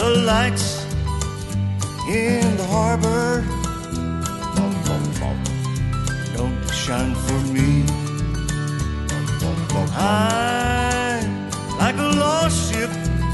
the lights in the harbor don't shine for me. I'm like a lost ship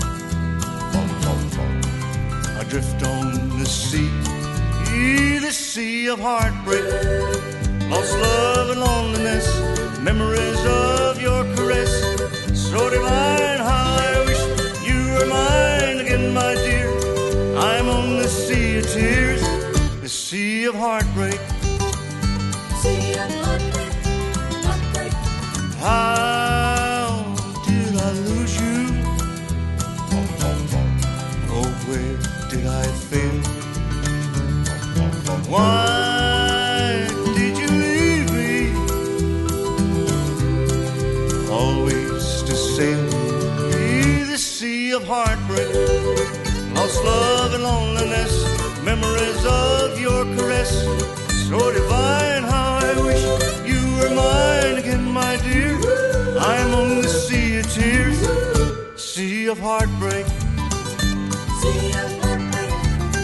adrift on the sea, the sea of heartbreak, lost love and loneliness, memories of your caress, so divine how I wish you were mine again, my dear. I'm on the sea of tears, the sea of heartbreak. Sea of heartbreak, heartbreak. How did I lose you? Oh, where did I fail? Why did you leave me? Always to sail the sea of heartbreak, lost love and loneliness, memories of your caress, so divine how I wish you were mine again, my dear. I'm on the sea of tears, sea of heartbreak. Sea of heartbreak.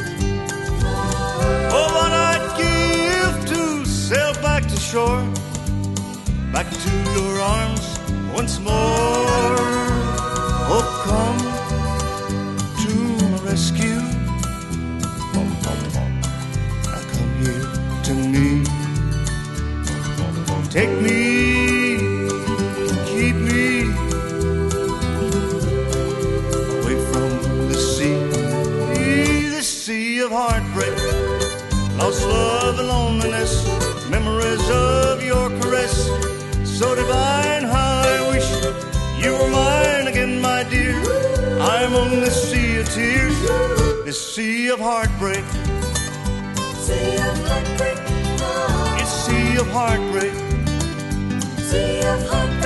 Oh, what I'd give to sail back to shore, back to your arms once more. Oh, come to my rescue. Now come here to me. Take me, keep me away from the sea of heartbreak, lost love and loneliness, memories of your caress, so divine how I wish you were mine again, my dear. I'm on the sea of tears, the sea of heartbreak. Sea of heartbreak. It's sea of heartbreak. Sea of heartbreak.